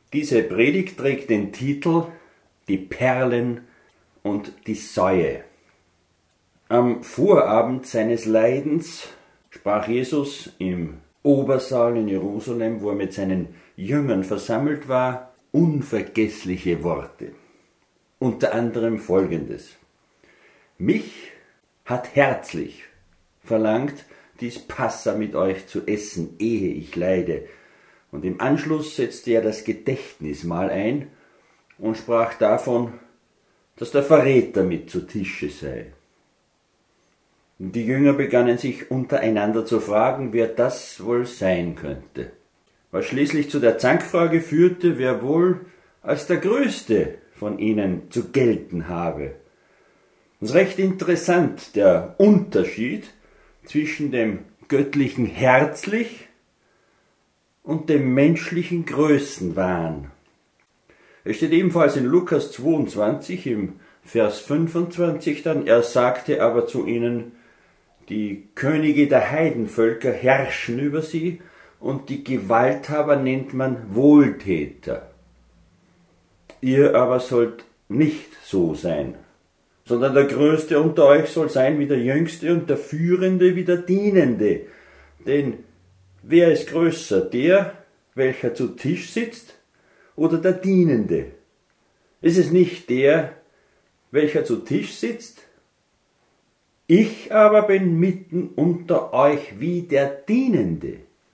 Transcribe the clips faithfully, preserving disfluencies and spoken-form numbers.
Diese Predigt trägt den Titel Die Perlen und die Säue. Am Vorabend seines Leidens sprach Jesus im Obersaal in Jerusalem, wo er mit seinen Jüngern versammelt war, unvergessliche Worte. Unter anderem folgendes: Mich hat herzlich verlangt, dies Passa mit euch zu essen, ehe ich leide. Und im Anschluss setzte er das Gedächtnismahl ein und sprach davon, dass der Verräter mit zu Tische sei. Und die Jünger begannen sich untereinander zu fragen, wer das wohl sein könnte. Was schließlich zu der Zankfrage führte, wer wohl als der Größte von ihnen zu gelten habe. Es ist recht interessant, der Unterschied zwischen dem göttlichen Herzlich und dem menschlichen Größenwahn. Es steht ebenfalls in Lukas zweiundzwanzig im Vers fünfundzwanzig dann, er sagte aber zu ihnen, die Könige der Heidenvölker herrschen über sie und die Gewalthaber nennt man Wohltäter. Ihr aber sollt nicht so sein, sondern der Größte unter euch soll sein wie der Jüngste und der Führende wie der Dienende. Denn wer ist größer, der, welcher zu Tisch sitzt, oder der Dienende? Ist es nicht der, welcher zu Tisch sitzt? Ich aber bin mitten unter euch wie der Dienende.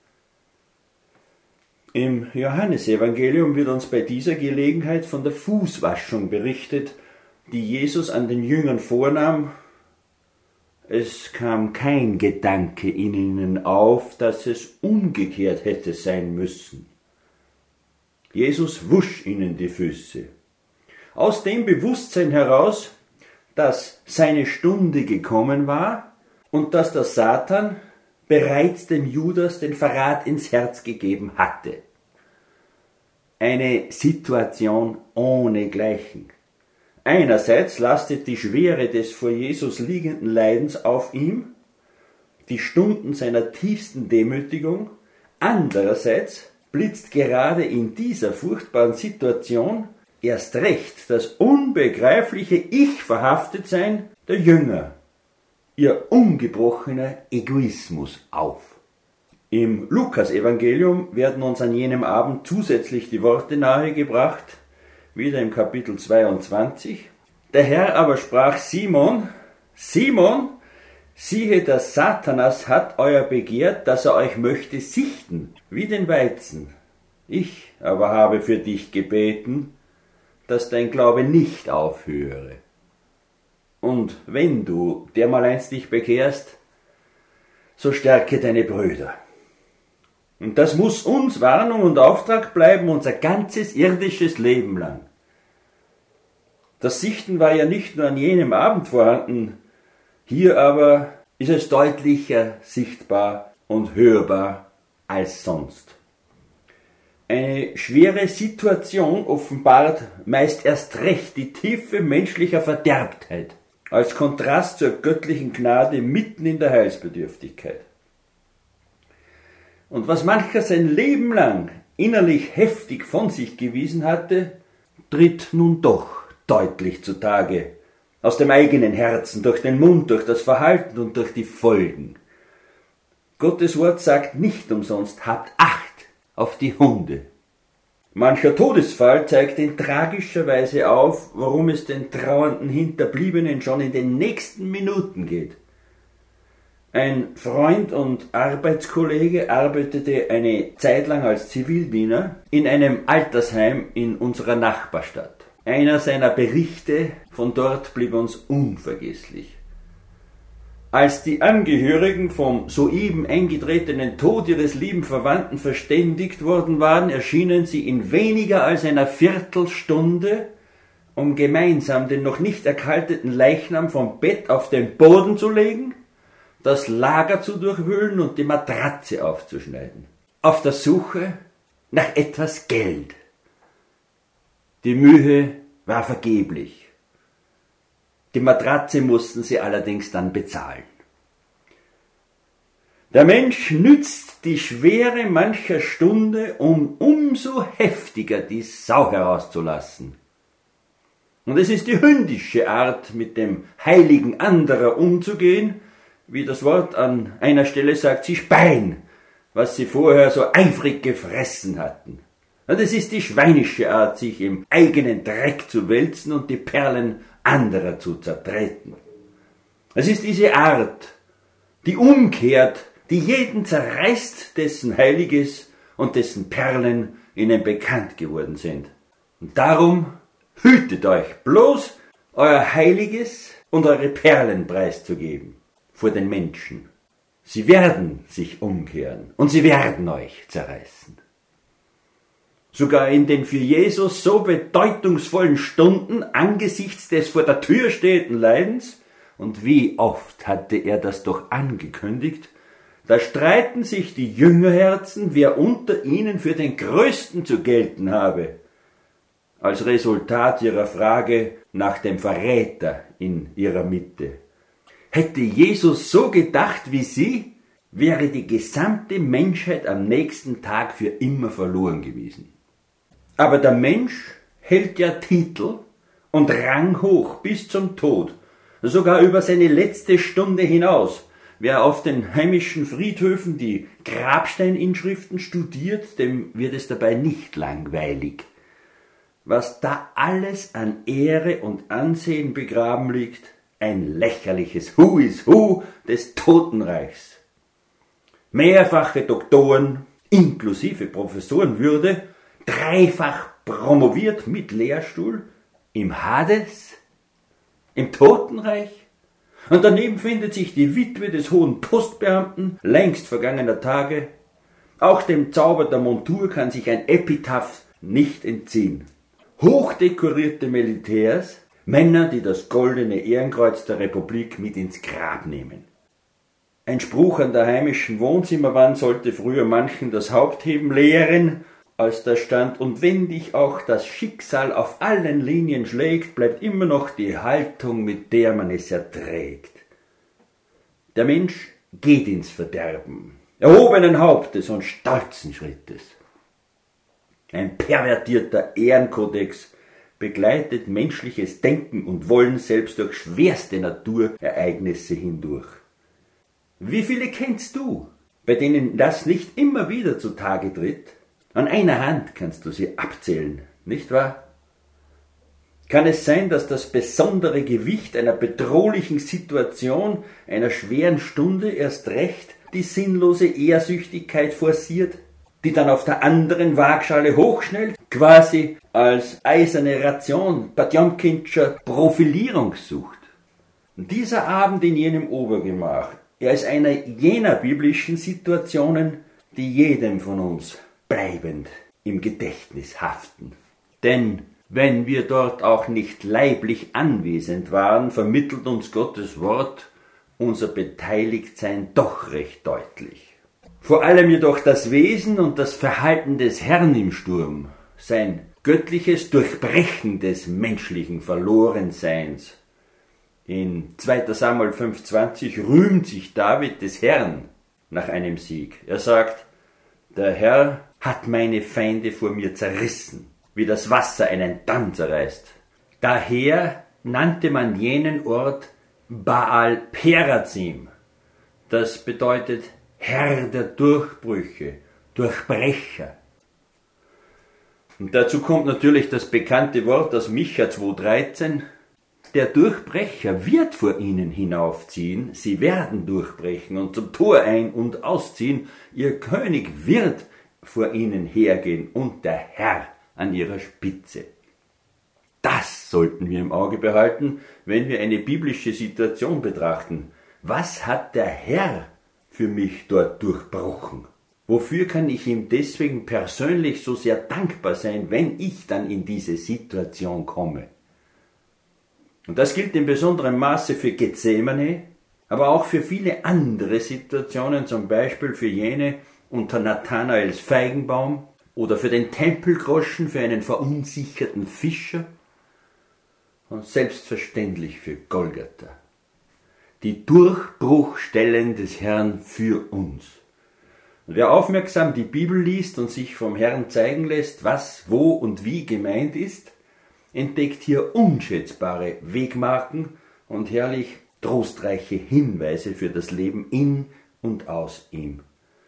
Im Johannesevangelium wird uns bei dieser Gelegenheit von der Fußwaschung berichtet, die Jesus an den Jüngern vornahm. Es kam kein Gedanke in ihnen auf, dass es umgekehrt hätte sein müssen. Jesus wusch ihnen die Füße. Aus dem Bewusstsein heraus, dass seine Stunde gekommen war und dass der Satan bereits dem Judas den Verrat ins Herz gegeben hatte. Eine Situation ohnegleichen. Einerseits lastet die Schwere des vor Jesus liegenden Leidens auf ihm, die Stunden seiner tiefsten Demütigung. Andererseits blitzt gerade in dieser furchtbaren Situation erst recht das unbegreifliche Ich-Verhaftetsein der Jünger, ihr ungebrochener Egoismus auf. Im Lukas-Evangelium werden uns an jenem Abend zusätzlich die Worte nahegebracht, wieder im Kapitel zweiundzwanzig. Der Herr aber sprach Simon, Simon, siehe, der Satanas hat euer begehrt, dass er euch möchte sichten, wie den Weizen. Ich aber habe für dich gebeten, dass dein Glaube nicht aufhöre. Und wenn du dermaleinst dich bekehrst, so stärke deine Brüder. Und das muss uns Warnung und Auftrag bleiben, unser ganzes irdisches Leben lang. Das Sichten war ja nicht nur an jenem Abend vorhanden, hier aber ist es deutlicher sichtbar und hörbar als sonst. Eine schwere Situation offenbart meist erst recht die Tiefe menschlicher Verderbtheit, als Kontrast zur göttlichen Gnade mitten in der Heilsbedürftigkeit. Und was mancher sein Leben lang innerlich heftig von sich gewiesen hatte, tritt nun doch deutlich zutage, aus dem eigenen Herzen, durch den Mund, durch das Verhalten und durch die Folgen. Gottes Wort sagt nicht umsonst, habt Acht auf die Hunde. Mancher Todesfall zeigt in tragischer Weise auf, worum es den trauernden Hinterbliebenen schon in den nächsten Minuten geht. Ein Freund und Arbeitskollege arbeitete eine Zeit lang als Zivildiener in einem Altersheim in unserer Nachbarstadt. Einer seiner Berichte von dort blieb uns unvergesslich. Als die Angehörigen vom soeben eingetretenen Tod ihres lieben Verwandten verständigt worden waren, erschienen sie in weniger als einer Viertelstunde, um gemeinsam den noch nicht erkalteten Leichnam vom Bett auf den Boden zu legen, das Lager zu durchwühlen und die Matratze aufzuschneiden, auf der Suche nach etwas Geld. Die Mühe war vergeblich. Die Matratze mussten sie allerdings dann bezahlen. Der Mensch nützt die Schwere mancher Stunde, um umso heftiger die Sau herauszulassen. Und es ist die hündische Art, mit dem Heiligen anderer umzugehen, wie das Wort an einer Stelle sagt, sie speien, was sie vorher so eifrig gefressen hatten. Und es ist die schweinische Art, sich im eigenen Dreck zu wälzen und die Perlen anderer zu zertreten. Es ist diese Art, die umkehrt, die jeden zerreißt, dessen Heiliges und dessen Perlen ihnen bekannt geworden sind. Und darum hütet euch bloß, euer Heiliges und eure Perlen preiszugeben vor den Menschen. Sie werden sich umkehren und sie werden euch zerreißen. Sogar in den für Jesus so bedeutungsvollen Stunden angesichts des vor der Tür stehenden Leidens, und wie oft hatte er das doch angekündigt, da streiten sich die Jüngerherzen, wer unter ihnen für den Größten zu gelten habe, als Resultat ihrer Frage nach dem Verräter in ihrer Mitte. Hätte Jesus so gedacht wie sie, wäre die gesamte Menschheit am nächsten Tag für immer verloren gewesen. Aber der Mensch hält ja Titel und Rang hoch bis zum Tod, sogar über seine letzte Stunde hinaus. Wer auf den heimischen Friedhöfen die Grabsteininschriften studiert, dem wird es dabei nicht langweilig. Was da alles an Ehre und Ansehen begraben liegt, ein lächerliches Who is Who des Totenreichs. Mehrfache Doktoren, inklusive Professorenwürde, dreifach promoviert mit Lehrstuhl, im Hades, im Totenreich. Und daneben findet sich die Witwe des hohen Postbeamten längst vergangener Tage. Auch dem Zauber der Montur kann sich ein Epitaph nicht entziehen. Hochdekorierte Militärs, Männer, die das goldene Ehrenkreuz der Republik mit ins Grab nehmen. Ein Spruch an der heimischen Wohnzimmerwand sollte früher manchen das Hauptheben lehren, als da stand, und wenn dich auch das Schicksal auf allen Linien schlägt, bleibt immer noch die Haltung, mit der man es erträgt. Der Mensch geht ins Verderben, erhobenen Hauptes und stolzen Schrittes. Ein pervertierter Ehrenkodex begleitet menschliches Denken und Wollen selbst durch schwerste Naturereignisse hindurch. Wie viele kennst du, bei denen das nicht immer wieder zutage tritt? An einer Hand kannst du sie abzählen, nicht wahr? Kann es sein, dass das besondere Gewicht einer bedrohlichen Situation, einer schweren Stunde erst recht die sinnlose Ehrsüchtigkeit forciert, die dann auf der anderen Waagschale hochschnellt, quasi als eiserne Ration Potjomkinscher Profilierung sucht? Und dieser Abend in jenem Obergemach, er ist einer jener biblischen Situationen, die jedem von uns bleibend im Gedächtnis haften. Denn wenn wir dort auch nicht leiblich anwesend waren, vermittelt uns Gottes Wort unser Beteiligtsein doch recht deutlich. Vor allem jedoch das Wesen und das Verhalten des Herrn im Sturm, sein göttliches Durchbrechen des menschlichen Verlorenseins. In zweiter Samuel fünf zwanzig rühmt sich David des Herrn nach einem Sieg. Er sagt, der Herr hat meine Feinde vor mir zerrissen, wie das Wasser einen Damm zerreißt. Daher nannte man jenen Ort Baal Perazim. Das bedeutet Herr der Durchbrüche, Durchbrecher. Und dazu kommt natürlich das bekannte Wort aus Micha zwei dreizehn. Der Durchbrecher wird vor ihnen hinaufziehen, sie werden durchbrechen und zum Tor ein- und ausziehen, ihr König wird vor ihnen hergehen und der Herr an ihrer Spitze. Das sollten wir im Auge behalten, wenn wir eine biblische Situation betrachten. Was hat der Herr für mich dort durchbrochen? Wofür kann ich ihm deswegen persönlich so sehr dankbar sein, wenn ich dann in diese Situation komme? Und das gilt in besonderem Maße für Gethsemane, aber auch für viele andere Situationen, zum Beispiel für jene unter Nathanaels Feigenbaum oder für den Tempelgroschen, für einen verunsicherten Fischer und selbstverständlich für Golgatha. die Durchbruchstellen des Herrn für uns. Und wer aufmerksam die Bibel liest und sich vom Herrn zeigen lässt, was, wo und wie gemeint ist, entdeckt hier unschätzbare Wegmarken und herrlich trostreiche Hinweise für das Leben in und aus ihm.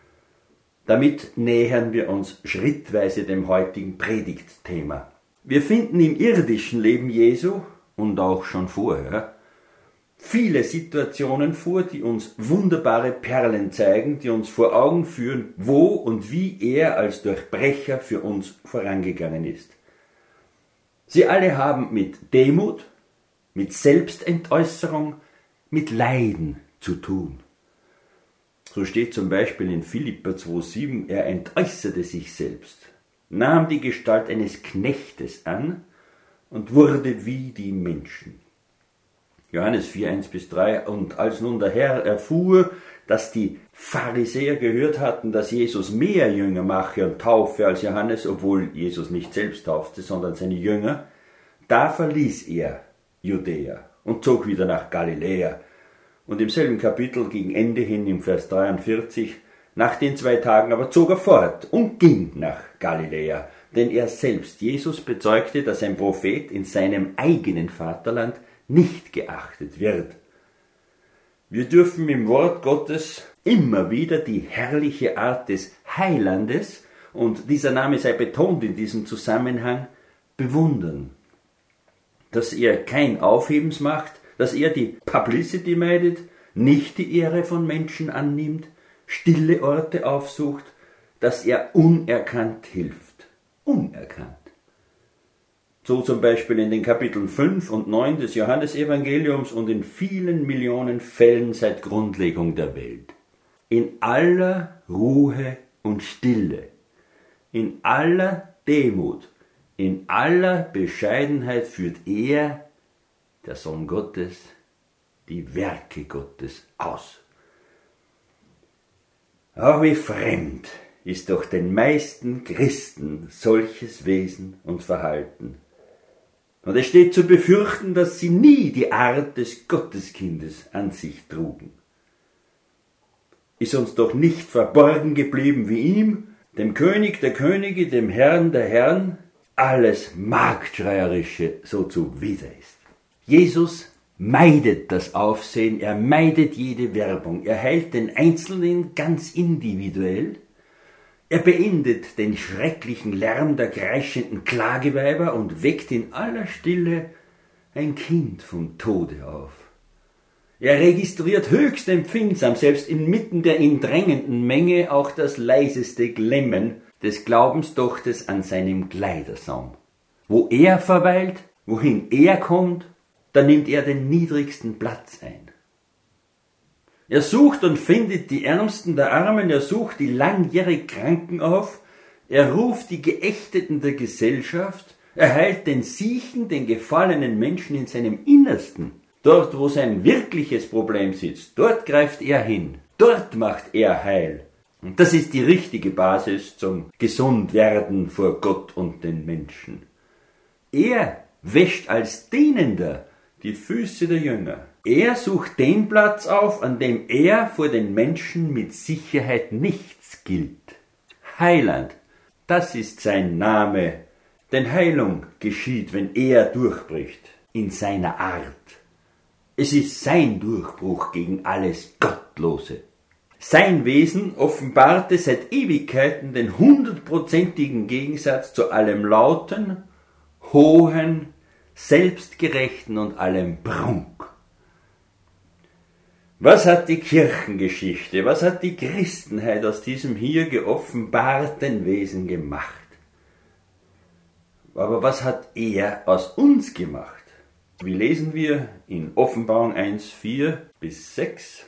Damit nähern wir uns schrittweise dem heutigen Predigtthema. Wir finden im irdischen Leben Jesu und auch schon vorher viele Situationen vor, die uns wunderbare Perlen zeigen, die uns vor Augen führen, wo und wie er als Durchbrecher für uns vorangegangen ist. Sie alle haben mit Demut, mit Selbstentäußerung, mit Leiden zu tun. So steht zum Beispiel in Philipper zwei sieben, er entäußerte sich selbst, nahm die Gestalt eines Knechtes an und wurde wie die Menschen. Johannes vier eins bis drei, und als nun der Herr erfuhr, dass die Pharisäer gehört hatten, dass Jesus mehr Jünger mache und taufe als Johannes, obwohl Jesus nicht selbst taufte, sondern seine Jünger, da verließ er Judäa und zog wieder nach Galiläa. Und im selben Kapitel gegen Ende hin, im Vers dreiundvierzig, nach den zwei Tagen aber zog er fort und ging nach Galiläa, denn er selbst, Jesus, bezeugte, dass ein Prophet in seinem eigenen Vaterland nicht geachtet wird. Wir dürfen im Wort Gottes immer wieder die herrliche Art des Heilandes, und dieser Name sei betont in diesem Zusammenhang, bewundern. Dass er kein Aufhebens macht, dass er die Publicity meidet, nicht die Ehre von Menschen annimmt, stille Orte aufsucht, dass er unerkannt hilft. Unerkannt. So zum Beispiel in den Kapiteln fünf und neun des Johannesevangeliums und in vielen Millionen Fällen seit Grundlegung der Welt. In aller Ruhe und Stille, in aller Demut, in aller Bescheidenheit führt er, der Sohn Gottes, die Werke Gottes aus. Aber wie fremd ist doch den meisten Christen solches Wesen und Verhalten. Und es steht zu befürchten, dass sie nie die Art des Gotteskindes an sich trugen. Ist uns doch nicht verborgen geblieben, wie ihm, dem König der Könige, dem Herrn der Herren, alles Marktschreierische so zuwider ist. Jesus meidet das Aufsehen, er meidet jede Werbung, er heilt den Einzelnen ganz individuell, er beendet den schrecklichen Lärm der kreischenden Klageweiber und weckt in aller Stille ein Kind vom Tode auf. Er registriert höchst empfindsam, selbst inmitten der ihn drängenden Menge, auch das leiseste Glemmen des Glaubensdochtes an seinem Kleidersaum. Wo er verweilt, wohin er kommt, da nimmt er den niedrigsten Platz ein. Er sucht und findet die Ärmsten der Armen, er sucht die langjährig Kranken auf, er ruft die Geächteten der Gesellschaft, er heilt den Siechen, den gefallenen Menschen in seinem Innersten. Dort, wo sein wirkliches Problem sitzt, dort greift er hin, dort macht er heil. Und das ist die richtige Basis zum Gesundwerden vor Gott und den Menschen. Er wäscht als Dienender die Füße der Jünger. Er sucht den Platz auf, an dem er vor den Menschen mit Sicherheit nichts gilt. Heiland, das ist sein Name, denn Heilung geschieht, wenn er durchbricht, in seiner Art. Es ist sein Durchbruch gegen alles Gottlose. Sein Wesen offenbarte seit Ewigkeiten den hundertprozentigen Gegensatz zu allem Lauten, Hohen, Selbstgerechten und allem Prunk. Was hat die Kirchengeschichte, was hat die Christenheit aus diesem hier geoffenbarten Wesen gemacht? Aber was hat er aus uns gemacht? Wie lesen wir in Offenbarung eins, vier bis sechs?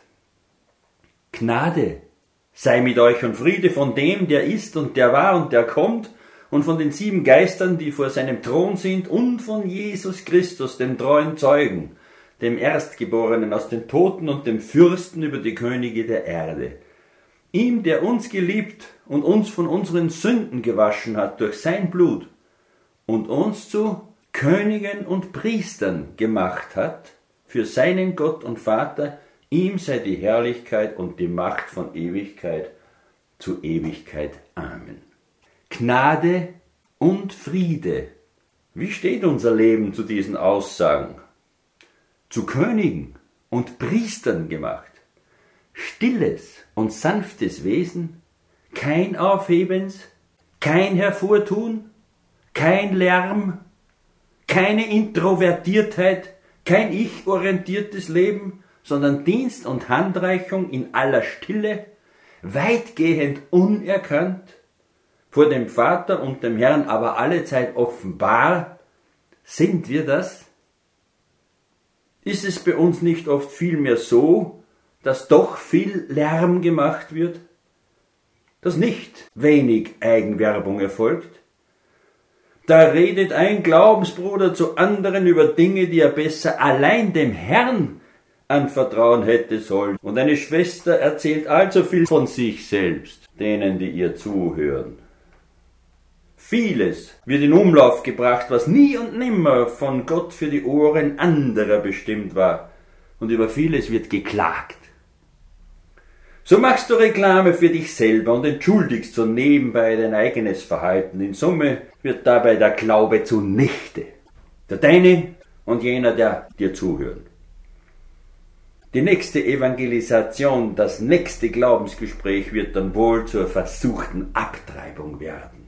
Gnade sei mit euch und Friede von dem, der ist und der war und der kommt, und von den sieben Geistern, die vor seinem Thron sind, und von Jesus Christus, dem treuen Zeugen, dem Erstgeborenen aus den Toten und dem Fürsten über die Könige der Erde. Ihm, der uns geliebt und uns von unseren Sünden gewaschen hat durch sein Blut und uns zu Königen und Priestern gemacht hat, für seinen Gott und Vater, Ihm sei die Herrlichkeit und die Macht von Ewigkeit zu Ewigkeit. Amen. Gnade und Friede. Wie steht unser Leben zu diesen Aussagen? Zu Königen und Priestern gemacht. Stilles und sanftes Wesen, kein Aufhebens, kein Hervortun, kein Lärm, keine Introvertiertheit, kein ich-orientiertes Leben, sondern Dienst und Handreichung in aller Stille, weitgehend unerkannt, vor dem Vater und dem Herrn aber allezeit offenbar. Sind wir das? Ist es bei uns nicht oft vielmehr so, dass doch viel Lärm gemacht wird, dass nicht wenig Eigenwerbung erfolgt? Da redet ein Glaubensbruder zu anderen über Dinge, die er besser allein dem Herrn anvertrauen hätte sollen. Und eine Schwester erzählt allzu viel von sich selbst, denen, die ihr zuhören. Vieles wird in Umlauf gebracht, was nie und nimmer von Gott für die Ohren anderer bestimmt war. Und über vieles wird geklagt. So machst du Reklame für dich selber und entschuldigst so nebenbei dein eigenes Verhalten. In Summe wird dabei der Glaube zunichte. Der deine und jener, der dir zuhört. Die nächste Evangelisation, das nächste Glaubensgespräch wird dann wohl zur versuchten Abtreibung werden.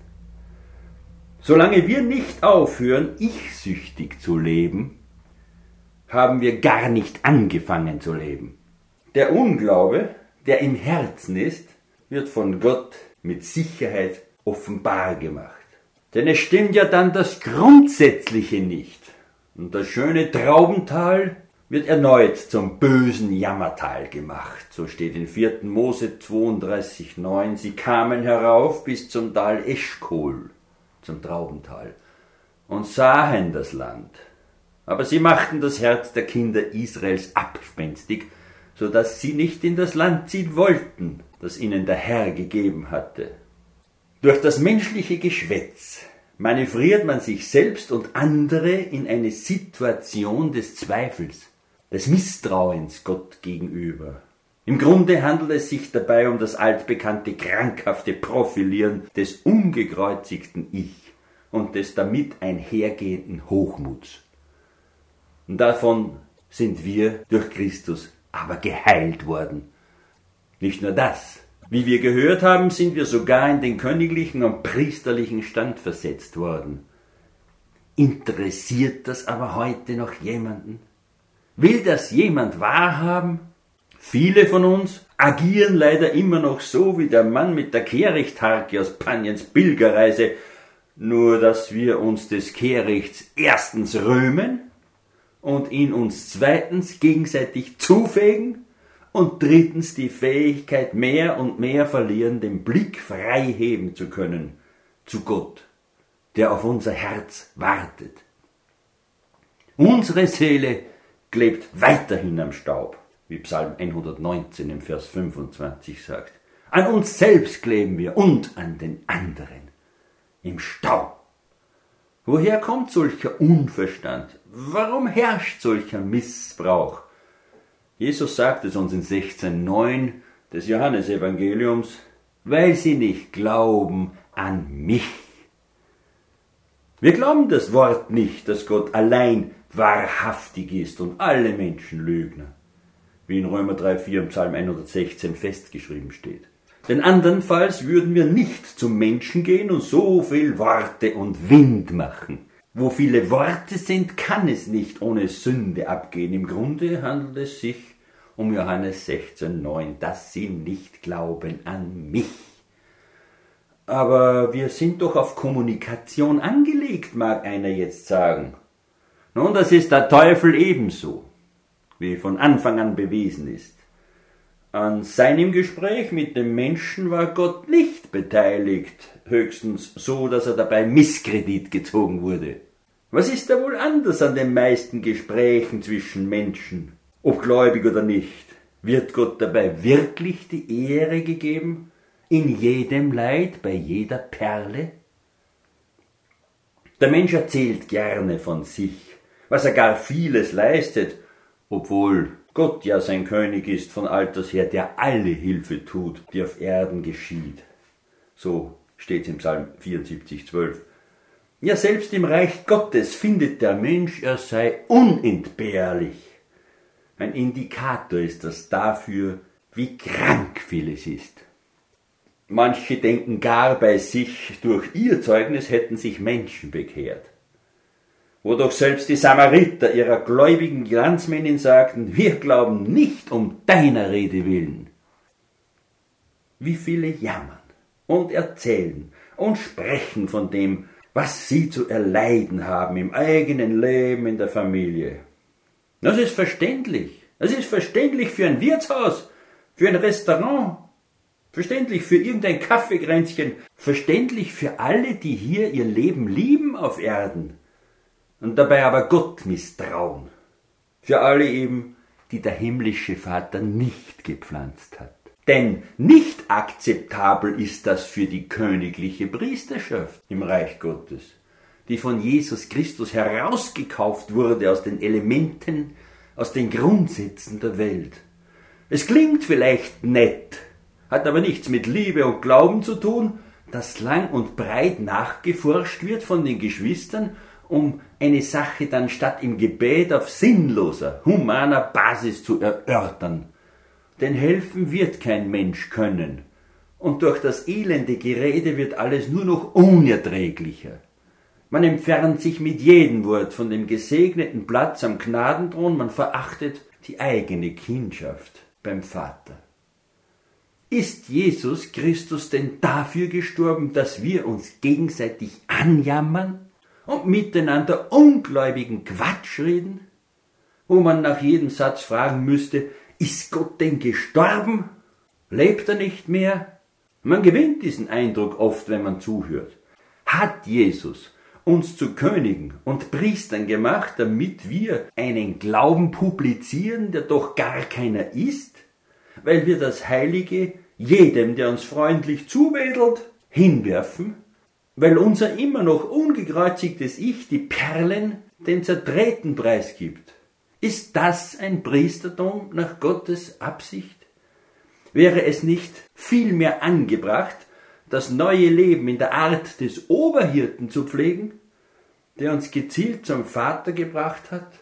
Solange wir nicht aufhören, ich-süchtig zu leben, haben wir gar nicht angefangen zu leben. Der Unglaube, der im Herzen ist, wird von Gott mit Sicherheit offenbar gemacht. Denn es stimmt ja dann das Grundsätzliche nicht. Und das schöne Traubental wird erneut zum bösen Jammertal gemacht. So steht in vierten Mose zweiunddreißig neun. Sie kamen herauf bis zum Tal Eschkol, zum Traubental, und sahen das Land. Aber sie machten das Herz der Kinder Israels abspenstig, so dass sie nicht in das Land ziehen wollten, das ihnen der Herr gegeben hatte. Durch das menschliche Geschwätz manövriert man sich selbst und andere in eine Situation des Zweifels, des Misstrauens Gott gegenüber. Im Grunde handelt es sich dabei um das altbekannte krankhafte Profilieren des ungekreuzigten Ich und des damit einhergehenden Hochmuts. Und davon sind wir durch Christus aber geheilt worden. Nicht nur das. Wie wir gehört haben, sind wir sogar in den königlichen und priesterlichen Stand versetzt worden. Interessiert das aber heute noch jemanden? Will das jemand wahrhaben? Viele von uns agieren leider immer noch so wie der Mann mit der Kehrichtharke aus Paniens Pilgerreise, nur dass wir uns des Kehrichts erstens rühmen und ihn uns zweitens gegenseitig zufegen und drittens die Fähigkeit mehr und mehr verlieren, den Blick frei heben zu können zu Gott, der auf unser Herz wartet. Unsere Seele klebt weiterhin am Staub, wie Psalm hundertneunzehn im Vers fünfundzwanzig sagt. An uns selbst kleben wir und an den anderen im Staub. Woher kommt solcher Unverstand? Warum herrscht solcher Missbrauch? Jesus sagt es uns in sechzehn neun des Johannesevangeliums, weil sie nicht glauben an mich. Wir glauben das Wort nicht, dass Gott allein wahrhaftig ist und alle Menschen Lügner, wie in Römer drei vier im Psalm hundertsechzehn festgeschrieben steht. Denn andernfalls würden wir nicht zum Menschen gehen und so viel Worte und Wind machen. Wo viele Worte sind, kann es nicht ohne Sünde abgehen. Im Grunde handelt es sich um Johannes sechzehn neun, dass sie nicht glauben an mich. Aber wir sind doch auf Kommunikation angelegt, mag einer jetzt sagen. Nun, das ist der Teufel ebenso, wie von Anfang an bewiesen ist. An seinem Gespräch mit dem Menschen war Gott nicht beteiligt, höchstens so, dass er dabei Misskredit gezogen wurde. Was ist da wohl anders an den meisten Gesprächen zwischen Menschen, ob gläubig oder nicht? Wird Gott dabei wirklich die Ehre gegeben? In jedem Leid, bei jeder Perle? Der Mensch erzählt gerne von sich, was er gar vieles leistet, obwohl Gott ja sein König ist von alters her, der alle Hilfe tut, die auf Erden geschieht. So steht es im Psalm vierundsiebzig, zwölf. Ja, selbst im Reich Gottes findet der Mensch, er sei unentbehrlich. Ein Indikator ist das dafür, wie krank vieles ist. Manche denken gar bei sich, durch ihr Zeugnis hätten sich Menschen bekehrt. Wo doch selbst die Samariter ihrer gläubigen Landsmännin sagten, wir glauben nicht um deiner Rede willen. Wie viele jammern und erzählen und sprechen von dem, was sie zu erleiden haben im eigenen Leben, in der Familie. Das ist verständlich. Das ist verständlich für ein Wirtshaus, für ein Restaurant, verständlich für irgendein Kaffeekränzchen, verständlich für alle, die hier ihr Leben lieben auf Erden und dabei aber Gott misstrauen. Für alle eben, die der himmlische Vater nicht gepflanzt hat. Denn nicht akzeptabel ist das für die königliche Priesterschaft im Reich Gottes, die von Jesus Christus herausgekauft wurde aus den Elementen, aus den Grundsätzen der Welt. Es klingt vielleicht nett, hat aber nichts mit Liebe und Glauben zu tun, dass lang und breit nachgeforscht wird von den Geschwistern, um eine Sache dann statt im Gebet auf sinnloser, humaner Basis zu erörtern. Denn helfen wird kein Mensch können, und durch das elende Gerede wird alles nur noch unerträglicher. Man entfernt sich mit jedem Wort von dem gesegneten Platz am Gnadenthron, man verachtet die eigene Kindschaft beim Vater. Ist Jesus Christus denn dafür gestorben, dass wir uns gegenseitig anjammern und miteinander ungläubigen Quatsch reden, wo man nach jedem Satz fragen müsste, ist Gott denn gestorben? Lebt er nicht mehr? Man gewinnt diesen Eindruck oft, wenn man zuhört. Hat Jesus uns zu Königen und Priestern gemacht, damit wir einen Glauben publizieren, der doch gar keiner ist, weil wir das Heilige jedem, der uns freundlich zuwedelt, hinwerfen, weil unser immer noch ungekreuzigtes Ich die Perlen den Zertreten preisgibt. Ist das ein Priestertum nach Gottes Absicht? Wäre es nicht vielmehr angebracht, das neue Leben in der Art des Oberhirten zu pflegen, der uns gezielt zum Vater gebracht hat?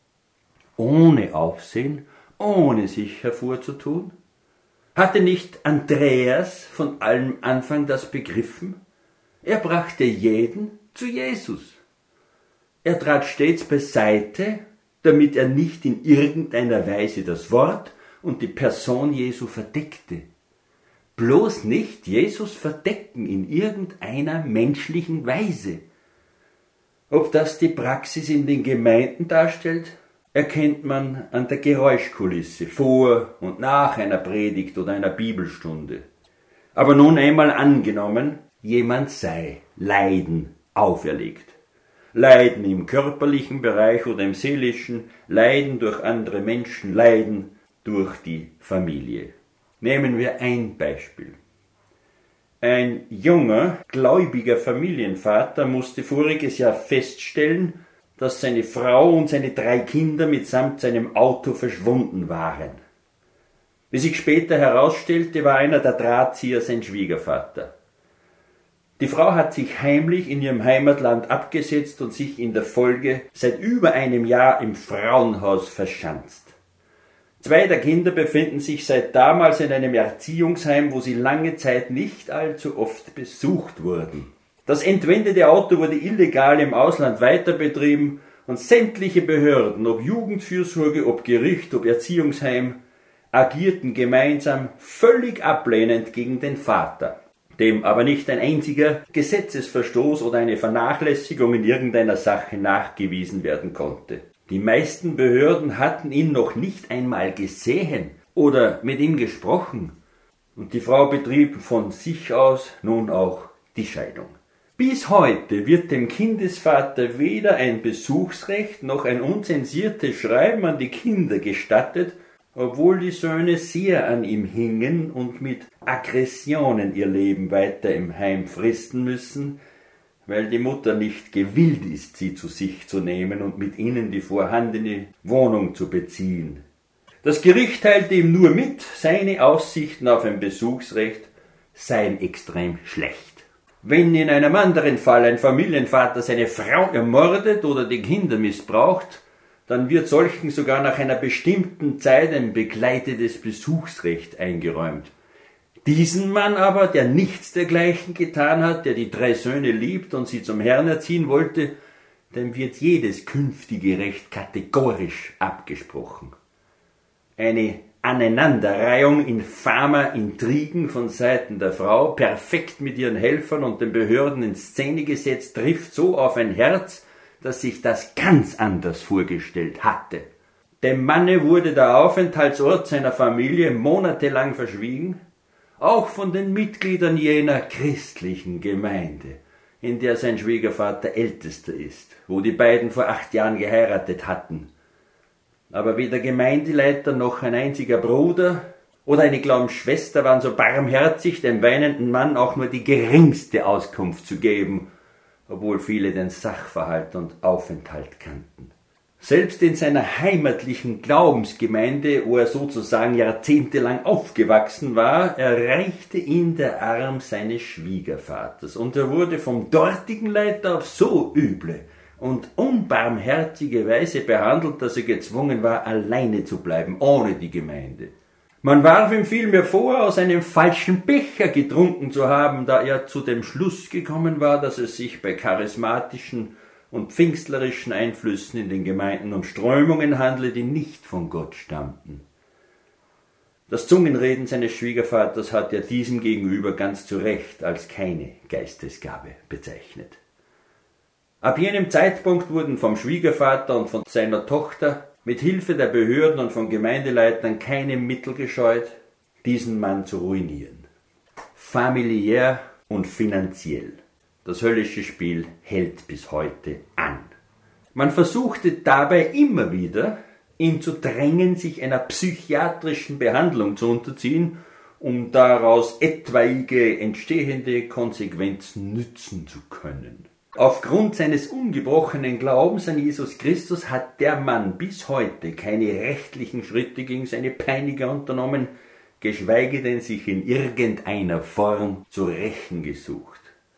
Ohne Aufsehen, ohne sich hervorzutun? Hatte nicht Andreas von allem Anfang das begriffen? Er brachte jeden zu Jesus. Er trat stets beiseite, damit er nicht in irgendeiner Weise das Wort und die Person Jesu verdeckte. Bloß nicht Jesus verdecken in irgendeiner menschlichen Weise. Ob das die Praxis in den Gemeinden darstellt, erkennt man an der Geräuschkulisse vor und nach einer Predigt oder einer Bibelstunde. Aber nun einmal angenommen, jemand sei Leiden auferlegt. Leiden im körperlichen Bereich oder im seelischen, Leiden durch andere Menschen, Leiden durch die Familie. Nehmen wir ein Beispiel. Ein junger, gläubiger Familienvater musste voriges Jahr feststellen, dass seine Frau und seine drei Kinder mitsamt seinem Auto verschwunden waren. Wie sich später herausstellte, war einer der Drahtzieher sein Schwiegervater. Die Frau hat sich heimlich in ihrem Heimatland abgesetzt und sich in der Folge seit über einem Jahr im Frauenhaus verschanzt. Zwei der Kinder befinden sich seit damals in einem Erziehungsheim, wo sie lange Zeit nicht allzu oft besucht wurden. Das entwendete Auto wurde illegal im Ausland weiterbetrieben und sämtliche Behörden, ob Jugendfürsorge, ob Gericht, ob Erziehungsheim, agierten gemeinsam völlig ablehnend gegen den Vater, dem aber nicht ein einziger Gesetzesverstoß oder eine Vernachlässigung in irgendeiner Sache nachgewiesen werden konnte. Die meisten Behörden hatten ihn noch nicht einmal gesehen oder mit ihm gesprochen, und die Frau betrieb von sich aus nun auch die Scheidung. Bis heute wird dem Kindesvater weder ein Besuchsrecht noch ein unzensiertes Schreiben an die Kinder gestattet, obwohl die Söhne sehr an ihm hingen und mit Aggressionen ihr Leben weiter im Heim fristen müssen, weil die Mutter nicht gewillt ist, sie zu sich zu nehmen und mit ihnen die vorhandene Wohnung zu beziehen. Das Gericht teilte ihm nur mit, seine Aussichten auf ein Besuchsrecht seien extrem schlecht. Wenn in einem anderen Fall ein Familienvater seine Frau ermordet oder die Kinder missbraucht, dann wird solchen sogar nach einer bestimmten Zeit ein begleitetes Besuchsrecht eingeräumt. Diesen Mann aber, der nichts dergleichen getan hat, der die drei Söhne liebt und sie zum Herrn erziehen wollte, dem wird jedes künftige Recht kategorisch abgesprochen. Eine Aneinanderreihung infamer Intrigen von Seiten der Frau, perfekt mit ihren Helfern und den Behörden in Szene gesetzt, trifft so auf ein Herz, das sich das ganz anders vorgestellt hatte. Dem Manne wurde der Aufenthaltsort seiner Familie monatelang verschwiegen, auch von den Mitgliedern jener christlichen Gemeinde, in der sein Schwiegervater Ältester ist, wo die beiden vor acht Jahren geheiratet hatten. Aber weder Gemeindeleiter noch ein einziger Bruder oder eine Glaubensschwester waren so barmherzig, dem weinenden Mann auch nur die geringste Auskunft zu geben, obwohl viele den Sachverhalt und Aufenthalt kannten. Selbst in seiner heimatlichen Glaubensgemeinde, wo er sozusagen jahrzehntelang aufgewachsen war, erreichte ihn der Arm seines Schwiegervaters, und er wurde vom dortigen Leiter auf so üble und unbarmherzige Weise behandelt, dass er gezwungen war, alleine zu bleiben, ohne die Gemeinde. Man warf ihm vielmehr vor, aus einem falschen Becher getrunken zu haben, da er zu dem Schluss gekommen war, dass es sich bei charismatischen und pfingstlerischen Einflüssen in den Gemeinden um Strömungen handle, die nicht von Gott stammten. Das Zungenreden seines Schwiegervaters hat er diesem gegenüber ganz zu Recht als keine Geistesgabe bezeichnet. Ab jenem Zeitpunkt wurden vom Schwiegervater und von seiner Tochter mit Hilfe der Behörden und von Gemeindeleitern keine Mittel gescheut, diesen Mann zu ruinieren. Familiär und finanziell. Das höllische Spiel hält bis heute an. Man versuchte dabei immer wieder, ihn zu drängen, sich einer psychiatrischen Behandlung zu unterziehen, um daraus etwaige entstehende Konsequenzen nützen zu können. Aufgrund seines ungebrochenen Glaubens an Jesus Christus hat der Mann bis heute keine rechtlichen Schritte gegen seine Peiniger unternommen, geschweige denn sich in irgendeiner Form zu rächen gesucht.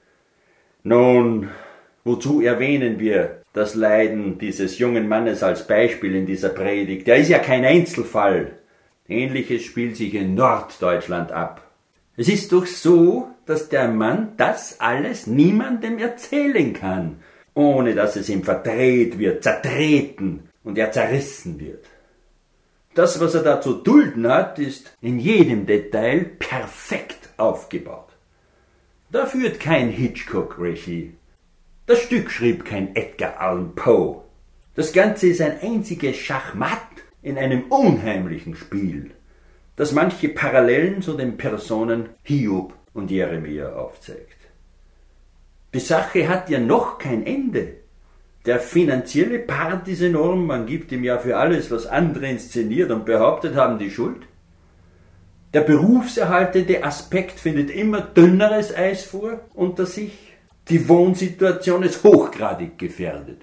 Nun, wozu erwähnen wir das Leiden dieses jungen Mannes als Beispiel in dieser Predigt? Er ist ja kein Einzelfall. Ähnliches spielt sich in Norddeutschland ab. Es ist doch so, dass der Mann das alles niemandem erzählen kann, ohne dass es ihm verdreht wird, zertreten und er zerrissen wird. Das, was er da zu dulden hat, ist in jedem Detail perfekt aufgebaut. Da führt kein Hitchcock Regie. Das Stück schrieb kein Edgar Allan Poe. Das Ganze ist ein einziges Schachmatt in einem unheimlichen Spiel, das manche Parallelen zu den Personen Hiob und Jeremia aufzeigt. Die Sache hat ja noch kein Ende. Der finanzielle Part ist enorm, man gibt ihm ja für alles, was andere inszeniert und behauptet haben, die Schuld. Der berufserhaltende Aspekt findet immer dünneres Eis vor unter sich. Die Wohnsituation ist hochgradig gefährdet.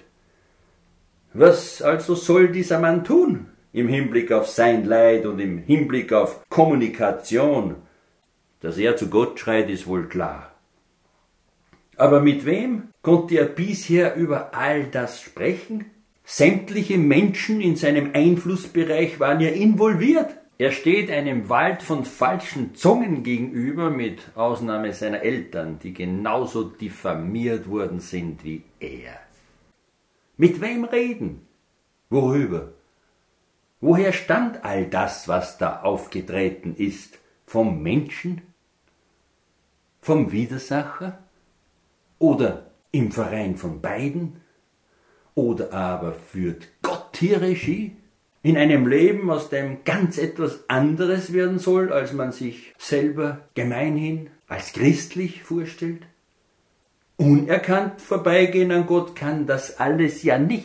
Was also soll dieser Mann tun im Hinblick auf sein Leid und im Hinblick auf Kommunikation? Dass er zu Gott schreit, ist wohl klar. Aber mit wem konnte er bisher über all das sprechen? Sämtliche Menschen in seinem Einflussbereich waren ja involviert. Er steht einem Wald von falschen Zungen gegenüber, mit Ausnahme seiner Eltern, die genauso diffamiert worden sind wie er. Mit wem reden? Worüber? Woher stammt all das, was da aufgetreten ist? Vom Menschen? Vom Widersacher? Oder im Verein von beiden? Oder aber führt Gott hier Regie? In einem Leben, aus dem ganz etwas anderes werden soll, als man sich selber gemeinhin als christlich vorstellt? Unerkannt vorbeigehen an Gott kann das alles ja nicht.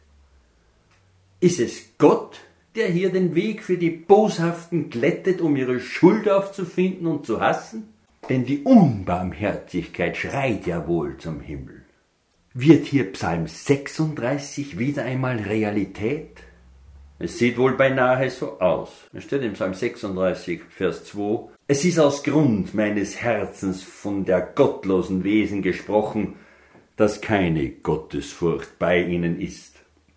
Ist es Gott, der hier den Weg für die Boshaften glättet, um ihre Schuld aufzufinden und zu hassen? Denn die Unbarmherzigkeit schreit ja wohl zum Himmel. Wird hier Psalm sechsunddreißig wieder einmal Realität? Es sieht wohl beinahe so aus. Es steht im Psalm sechsunddreißig, Vers zwei. Es ist aus Grund meines Herzens von der gottlosen Wesen gesprochen, dass keine Gottesfurcht bei ihnen ist.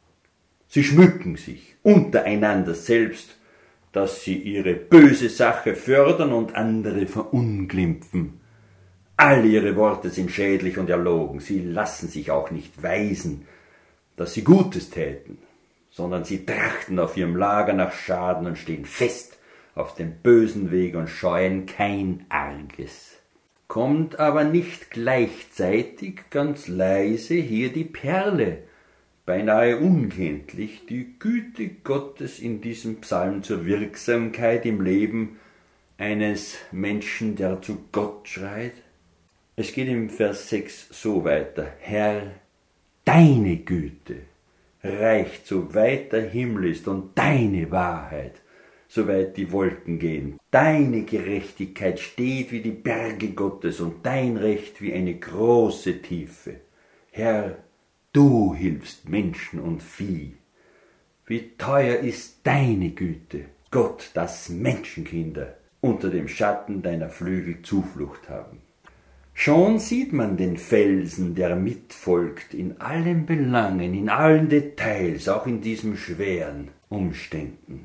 Sie schmücken sich untereinander selbst, dass sie ihre böse Sache fördern und andere verunglimpfen. All ihre Worte sind schädlich und erlogen. Sie lassen sich auch nicht weisen, dass sie Gutes täten, sondern sie trachten auf ihrem Lager nach Schaden und stehen fest auf dem bösen Weg und scheuen kein Arges. Kommt aber nicht gleichzeitig ganz leise hier die Perle, beinahe unkenntlich, die Güte Gottes in diesem Psalm zur Wirksamkeit im Leben eines Menschen, der zu Gott schreit? Es geht im Vers sechs so weiter. Herr, deine Güte reicht so weit der Himmel ist und deine Wahrheit, so weit die Wolken gehen. Deine Gerechtigkeit steht wie die Berge Gottes und dein Recht wie eine große Tiefe. Herr, du hilfst Menschen und Vieh. Wie teuer ist deine Güte, Gott, dass Menschenkinder unter dem Schatten deiner Flügel Zuflucht haben. Schon sieht man den Felsen, der mitfolgt in allen Belangen, in allen Details, auch in diesen schweren Umständen.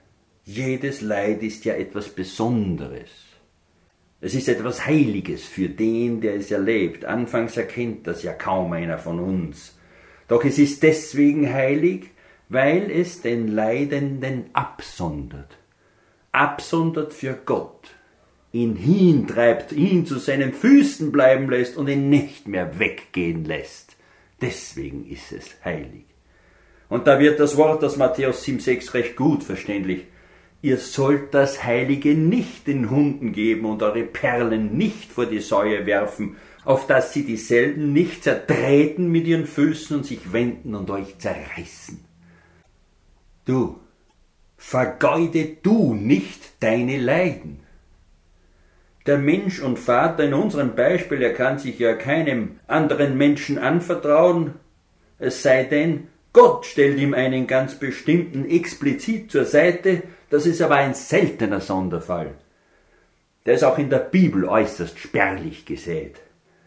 Jedes Leid ist ja etwas Besonderes. Es ist etwas Heiliges für den, der es erlebt. Anfangs erkennt das ja kaum einer von uns. Doch es ist deswegen heilig, weil es den Leidenden absondert. Absondert für Gott. Ihn hintreibt, ihn zu seinen Füßen bleiben lässt und ihn nicht mehr weggehen lässt. Deswegen ist es heilig. Und da wird das Wort aus Matthäus sieben sechs recht gut verständlich. Ihr sollt das Heilige nicht den Hunden geben und eure Perlen nicht vor die Säue werfen, auf dass sie dieselben nicht zertreten mit ihren Füßen und sich wenden und euch zerreißen. Du, vergeude du nicht deine Leiden. Der Mensch und Vater in unserem Beispiel, er kann sich ja keinem anderen Menschen anvertrauen, es sei denn, Gott stellt ihm einen ganz bestimmten explizit zur Seite, das ist aber ein seltener Sonderfall. Der ist auch in der Bibel äußerst spärlich gesät.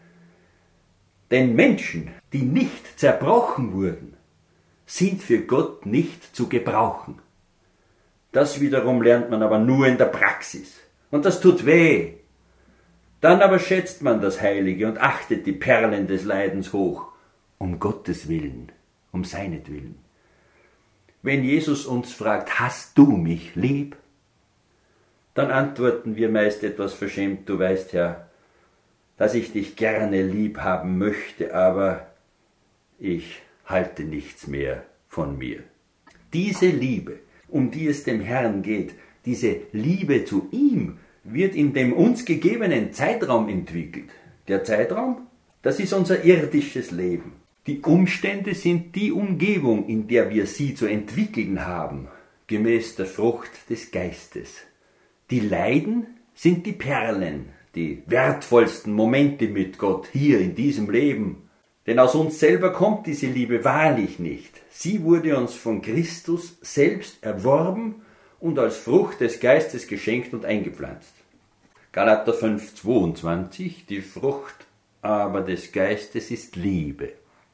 Denn Menschen, die nicht zerbrochen wurden, sind für Gott nicht zu gebrauchen. Das wiederum lernt man aber nur in der Praxis. Und das tut weh. Dann aber schätzt man das Heilige und achtet die Perlen des Leidens hoch, um Gottes Willen, um seinetwillen. Wenn Jesus uns fragt, hast du mich lieb? Dann antworten wir meist etwas verschämt, du weißt ja, dass ich dich gerne lieb haben möchte, aber ich halte nichts mehr von mir. Diese Liebe, um die es dem Herrn geht, diese Liebe zu ihm, wird in dem uns gegebenen Zeitraum entwickelt. Der Zeitraum, das ist unser irdisches Leben. Die Umstände sind die Umgebung, in der wir sie zu entwickeln haben, gemäß der Frucht des Geistes. Die Leiden sind die Perlen, die wertvollsten Momente mit Gott hier in diesem Leben. Denn aus uns selber kommt diese Liebe wahrlich nicht. Sie wurde uns von Christus selbst erworben und als Frucht des Geistes geschenkt und eingepflanzt. Galater fünf zweiundzwanzig, die Frucht aber des Geistes ist Liebe,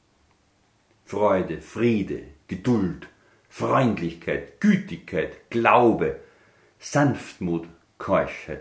Freude, Friede, Geduld, Freundlichkeit, Gütigkeit, Glaube, Sanftmut, Keuschheit.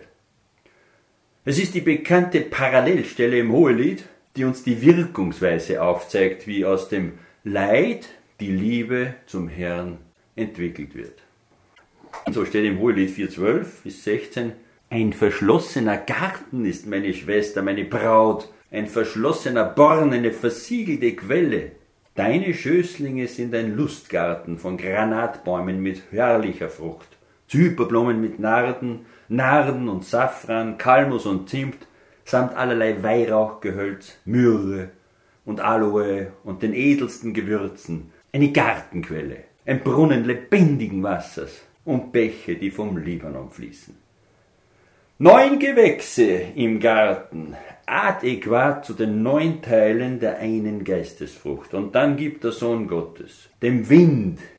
Es ist die bekannte Parallelstelle im Hohelied, die uns die Wirkungsweise aufzeigt, wie aus dem Leid die Liebe zum Herrn entwickelt wird. So steht im Hohelied vier zwölf bis sechzehn, ein verschlossener Garten ist meine Schwester, meine Braut, ein verschlossener Born, eine versiegelte Quelle. Deine Schößlinge sind ein Lustgarten von Granatbäumen mit herrlicher Frucht, Zyperblumen mit Narden, Narden und Safran, Kalmus und Zimt, samt allerlei Weihrauchgehölz, Myrrhe und Aloe und den edelsten Gewürzen, eine Gartenquelle, ein Brunnen lebendigen Wassers und Bäche, die vom Libanon fließen. Neun Gewächse im Garten, adäquat zu den neun Teilen der einen Geistesfrucht. Und dann gibt der Sohn Gottes dem Wind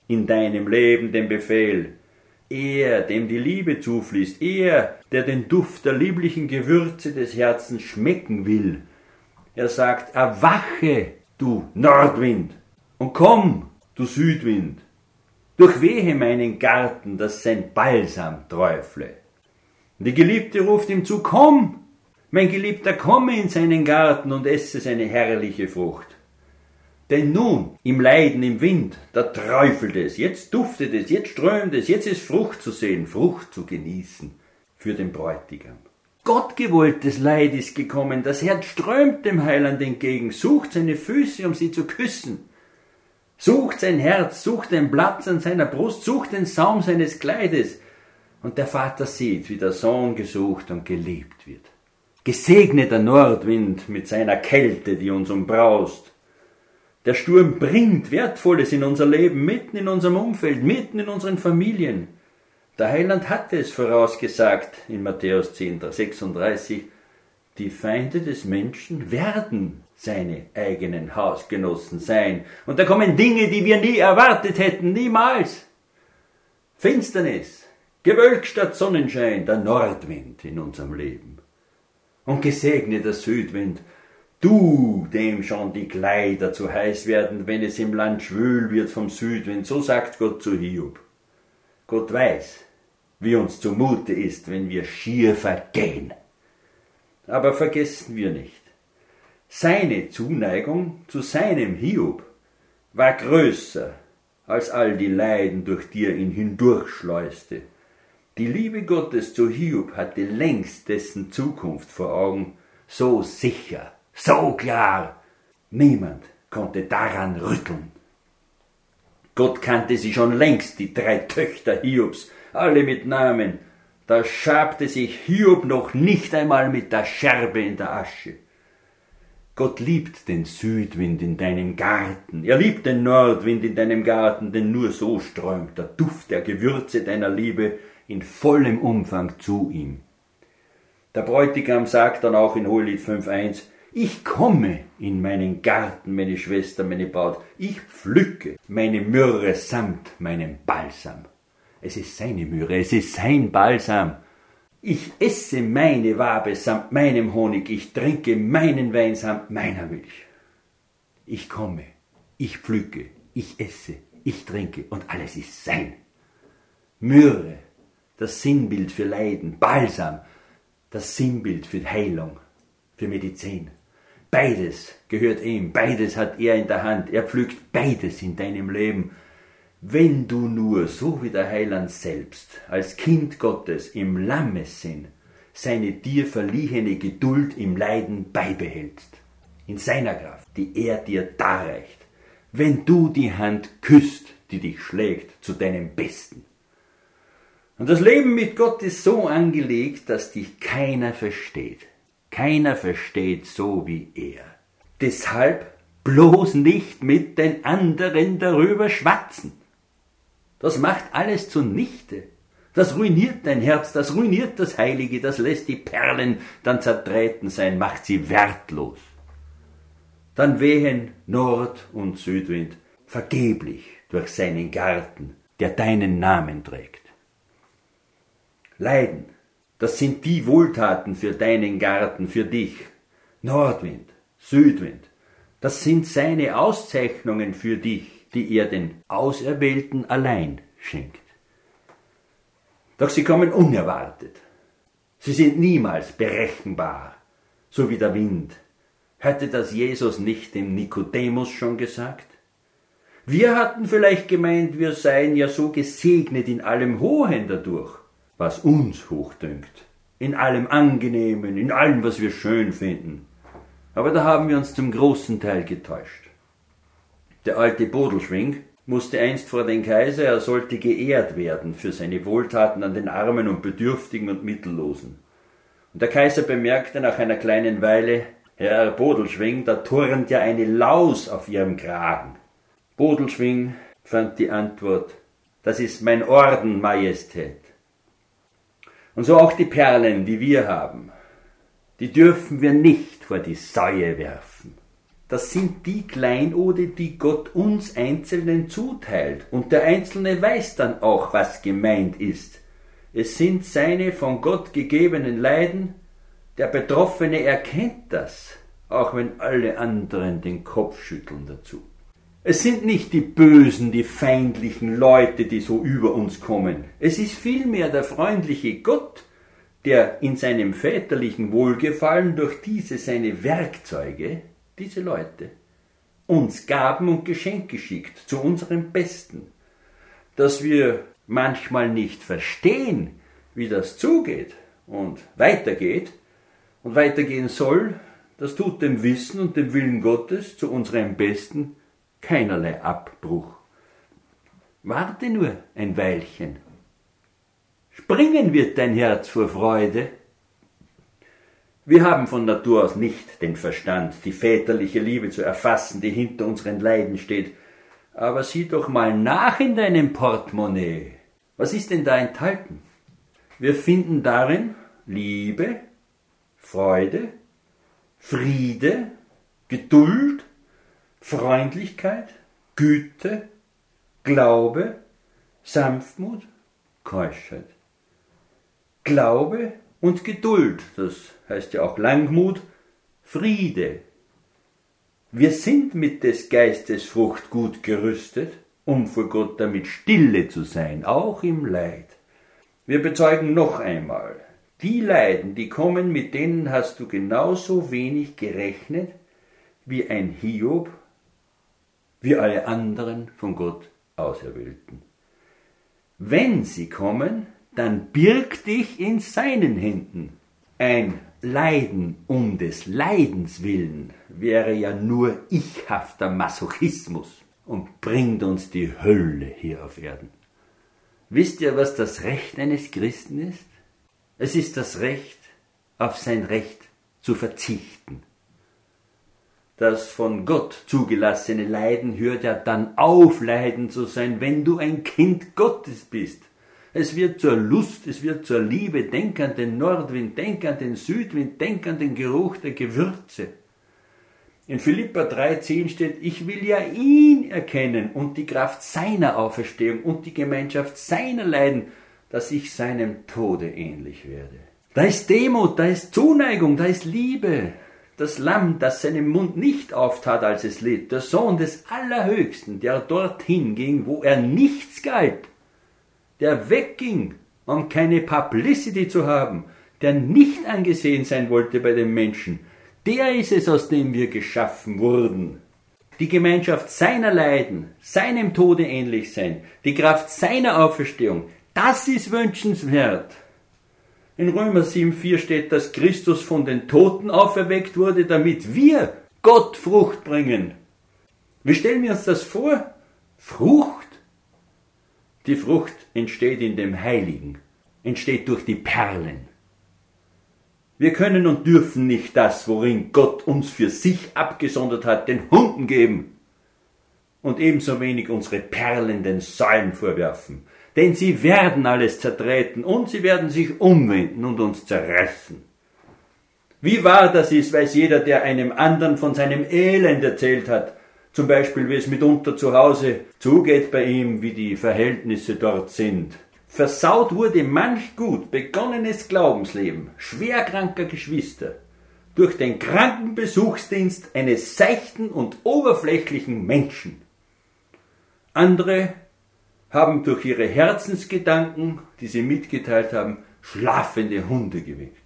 in deinem Leben den Befehl. Er, dem die Liebe zufließt, er, der den Duft der lieblichen Gewürze des Herzens schmecken will. Er sagt, erwache, du Nordwind, und komm, du Südwind, durchwehe meinen Garten, dass sein Balsam träufle. Und die Geliebte ruft ihm zu, komm, mein Geliebter, komme in seinen Garten und esse seine herrliche Frucht. Denn nun, im Leiden, im Wind, da träufelt es, jetzt duftet es, jetzt strömt es, jetzt ist Frucht zu sehen, Frucht zu genießen für den Bräutigam. Gottgewolltes Leid ist gekommen, das Herz strömt dem Heiland entgegen, sucht seine Füße, um sie zu küssen. Sucht sein Herz, sucht den Platz an seiner Brust, sucht den Saum seines Kleides. Und der Vater sieht, wie der Sohn gesucht und geliebt wird. Gesegneter Nordwind mit seiner Kälte, die uns umbraust. Der Sturm bringt Wertvolles in unser Leben, mitten in unserem Umfeld, mitten in unseren Familien. Der Heiland hatte es vorausgesagt in Matthäus zehn, sechsunddreißig, die Feinde des Menschen werden seine eigenen Hausgenossen sein. Und da kommen Dinge, die wir nie erwartet hätten, niemals. Finsternis, Gewölk statt Sonnenschein, der Nordwind in unserem Leben. Und gesegneter Südwind, du, dem schon die Kleider zu heiß werden, wenn es im Land schwül wird vom Südwind, so sagt Gott zu Hiob. Gott weiß, wie uns zumute ist, wenn wir schier vergehen. Aber vergessen wir nicht, seine Zuneigung zu seinem Hiob war größer als all die Leiden, durch die er ihn hindurchschleuste. Die Liebe Gottes zu Hiob hatte längst dessen Zukunft vor Augen, so sicher, so klar. Niemand konnte daran rütteln. Gott kannte sie schon längst, die drei Töchter Hiobs, alle mit Namen. Da schabte sich Hiob noch nicht einmal mit der Scherbe in der Asche. Gott liebt den Südwind in deinem Garten, er liebt den Nordwind in deinem Garten, denn nur so strömt der Duft der Gewürze deiner Liebe in vollem Umfang zu ihm. Der Bräutigam sagt dann auch in Hohelied fünf eins, ich komme in meinen Garten, meine Schwester, meine Braut, ich pflücke meine Myrrhe samt meinem Balsam. Es ist seine Myrrhe, es ist sein Balsam. Ich esse meine Wabe samt meinem Honig, ich trinke meinen Wein samt meiner Milch. Ich komme, ich pflücke, ich esse, ich trinke und alles ist sein. Myrrhe, das Sinnbild für Leiden, Balsam, das Sinnbild für Heilung, für Medizin. Beides gehört ihm, beides hat er in der Hand, er pflückt beides in deinem Leben. Wenn du nur, so wie der Heiland selbst, als Kind Gottes im Lammessinn seine dir verliehene Geduld im Leiden beibehältst, in seiner Kraft, die er dir darreicht, wenn du die Hand küsst, die dich schlägt, zu deinem Besten. Und das Leben mit Gott ist so angelegt, dass dich keiner versteht. Keiner versteht so wie er. Deshalb bloß nicht mit den anderen darüber schwatzen. Das macht alles zunichte. Das ruiniert dein Herz, das ruiniert das Heilige, das lässt die Perlen dann zertreten sein, macht sie wertlos. Dann wehen Nord- und Südwind vergeblich durch seinen Garten, der deinen Namen trägt. Leiden, das sind die Wohltaten für deinen Garten, für dich. Nordwind, Südwind, das sind seine Auszeichnungen für dich, die er den Auserwählten allein schenkt. Doch sie kommen unerwartet. Sie sind niemals berechenbar, so wie der Wind. Hatte das Jesus nicht dem Nikodemus schon gesagt? Wir hatten vielleicht gemeint, wir seien ja so gesegnet in allem Hohen dadurch, was uns hochdünkt, in allem Angenehmen, in allem, was wir schön finden. Aber da haben wir uns zum großen Teil getäuscht. Der alte Bodelschwingh musste einst vor den Kaiser, er sollte geehrt werden für seine Wohltaten an den Armen und Bedürftigen und Mittellosen. Und der Kaiser bemerkte nach einer kleinen Weile, Herr Bodelschwingh, da turnt ja eine Laus auf Ihrem Kragen. Bodelschwingh fand die Antwort, das ist mein Orden, Majestät. Und so auch die Perlen, die wir haben, die dürfen wir nicht vor die Säue werfen. Das sind die Kleinode, die Gott uns Einzelnen zuteilt. Und der Einzelne weiß dann auch, was gemeint ist. Es sind seine von Gott gegebenen Leiden. Der Betroffene erkennt das, auch wenn alle anderen den Kopf schütteln dazu. Es sind nicht die bösen, die feindlichen Leute, die so über uns kommen. Es ist vielmehr der freundliche Gott, der in seinem väterlichen Wohlgefallen durch diese seine Werkzeuge, diese Leute, uns Gaben und Geschenke schickt, zu unserem Besten. Dass wir manchmal nicht verstehen, wie das zugeht und weitergeht und weitergehen soll, das tut dem Wissen und dem Willen Gottes zu unserem Besten keinerlei Abbruch. Warte nur ein Weilchen. Springen wird dein Herz vor Freude. Wir haben von Natur aus nicht den Verstand, die väterliche Liebe zu erfassen, die hinter unseren Leiden steht. Aber sieh doch mal nach in deinem Portemonnaie. Was ist denn da enthalten? Wir finden darin Liebe, Freude, Friede, Geduld, Freundlichkeit, Güte, Glaube, Sanftmut, Keuschheit. Glaube und Geduld, das heißt ja auch Langmut, Friede. Wir sind mit des Geistes Frucht gut gerüstet, um vor Gott damit stille zu sein, auch im Leid. Wir bezeugen noch einmal, die Leiden, die kommen, mit denen hast du genauso wenig gerechnet wie ein Hiob, wie alle anderen von Gott Auserwählten. Wenn sie kommen, dann birg dich in seinen Händen. Ein Leiden um des Leidens willen wäre ja nur ichhafter Masochismus und bringt uns die Hölle hier auf Erden. Wisst ihr, was das Recht eines Christen ist? Es ist das Recht, auf sein Recht zu verzichten. Das von Gott zugelassene Leiden hört ja dann auf, Leiden zu sein, wenn du ein Kind Gottes bist. Es wird zur Lust, es wird zur Liebe. Denk an den Nordwind, denk an den Südwind, denk an den Geruch der Gewürze. In Philipper drei zehn steht, ich will ja ihn erkennen und die Kraft seiner Auferstehung und die Gemeinschaft seiner Leiden, dass ich seinem Tode ähnlich werde. Da ist Demut, da ist Zuneigung, da ist Liebe. Das Lamm, das seinen Mund nicht auftat, als es litt, der Sohn des Allerhöchsten, der dorthin ging, wo er nichts galt, der wegging, um keine Publicity zu haben, der nicht angesehen sein wollte bei den Menschen, der ist es, aus dem wir geschaffen wurden. Die Gemeinschaft seiner Leiden, seinem Tode ähnlich sein, die Kraft seiner Auferstehung, das ist wünschenswert. In Römer sieben vier steht, dass Christus von den Toten auferweckt wurde, damit wir Gott Frucht bringen. Wie stellen wir uns das vor? Frucht? Die Frucht entsteht in dem Heiligen, entsteht durch die Perlen. Wir können und dürfen nicht das, worin Gott uns für sich abgesondert hat, den Hunden geben und ebenso wenig unsere Perlen den Säulen vorwerfen. Denn sie werden alles zertreten und sie werden sich umwenden und uns zerreißen. Wie wahr das ist, weiß jeder, der einem anderen von seinem Elend erzählt hat. Zum Beispiel, wie es mitunter zu Hause zugeht bei ihm, wie die Verhältnisse dort sind. Versaut wurde manch gut begonnenes Glaubensleben schwerkranker Geschwister durch den Krankenbesuchsdienst eines seichten und oberflächlichen Menschen. Andere haben durch ihre Herzensgedanken, die sie mitgeteilt haben, schlafende Hunde geweckt.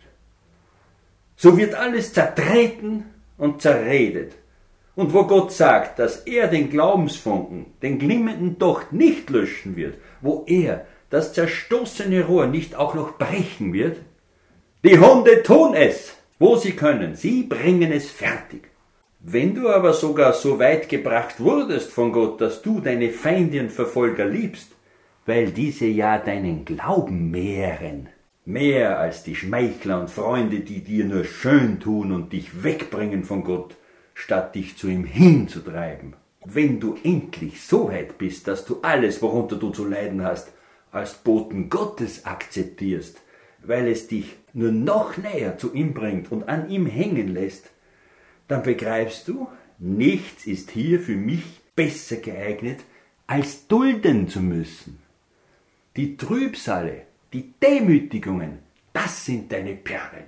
So wird alles zertreten und zerredet. Und wo Gott sagt, dass er den Glaubensfunken, den glimmenden Docht nicht löschen wird, wo er das zerstoßene Rohr nicht auch noch brechen wird, die Hunde tun es, wo sie können, sie bringen es fertig. Wenn du aber sogar so weit gebracht wurdest von Gott, dass du deine Feinde und Verfolger liebst, weil diese ja deinen Glauben mehren, mehr als die Schmeichler und Freunde, die dir nur schön tun und dich wegbringen von Gott, statt dich zu ihm hinzutreiben. Wenn du endlich so weit bist, dass du alles, worunter du zu leiden hast, als Boten Gottes akzeptierst, weil es dich nur noch näher zu ihm bringt und an ihm hängen lässt, dann begreifst du, Nichts ist hier für mich besser geeignet, als dulden zu müssen. Die Trübsale, die Demütigungen, das sind deine Perlen.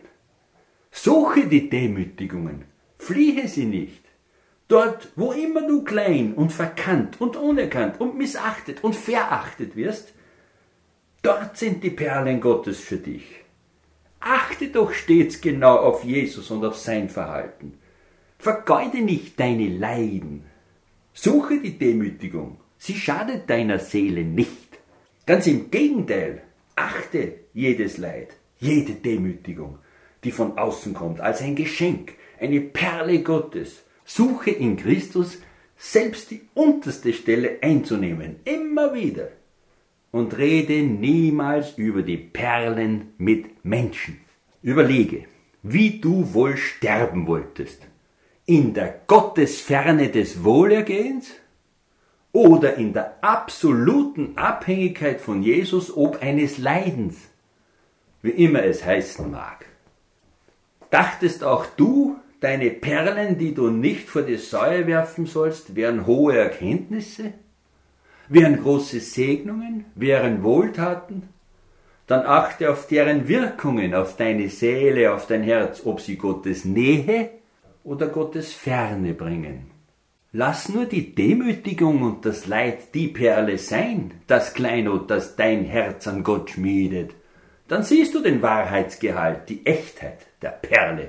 Suche die Demütigungen, fliehe sie nicht. Dort, wo immer du klein und verkannt und unerkannt und missachtet und verachtet wirst, dort sind die Perlen Gottes für dich. Achte doch stets genau auf Jesus und auf sein Verhalten. Vergeude nicht deine Leiden. Suche die Demütigung, sie schadet deiner Seele nicht. Ganz im Gegenteil, achte jedes Leid, jede Demütigung, die von außen kommt, als ein Geschenk, eine Perle Gottes. Suche in Christus selbst die unterste Stelle einzunehmen, immer wieder. Und rede niemals über die Perlen mit Menschen. Überlege, wie du wohl sterben wolltest. In der Gottesferne des Wohlergehens oder in der absoluten Abhängigkeit von Jesus ob eines Leidens, wie immer es heißen mag. Dachtest auch du, deine Perlen, die du nicht vor die Säue werfen sollst, wären hohe Erkenntnisse? Wären große Segnungen? Wären Wohltaten? Dann achte auf deren Wirkungen, auf deine Seele, auf dein Herz, ob sie Gottes Nähe oder Gottes Ferne bringen. Lass nur die Demütigung und das Leid die Perle sein, das Kleinod, das dein Herz an Gott schmiedet. Dann siehst du den Wahrheitsgehalt, die Echtheit der Perle.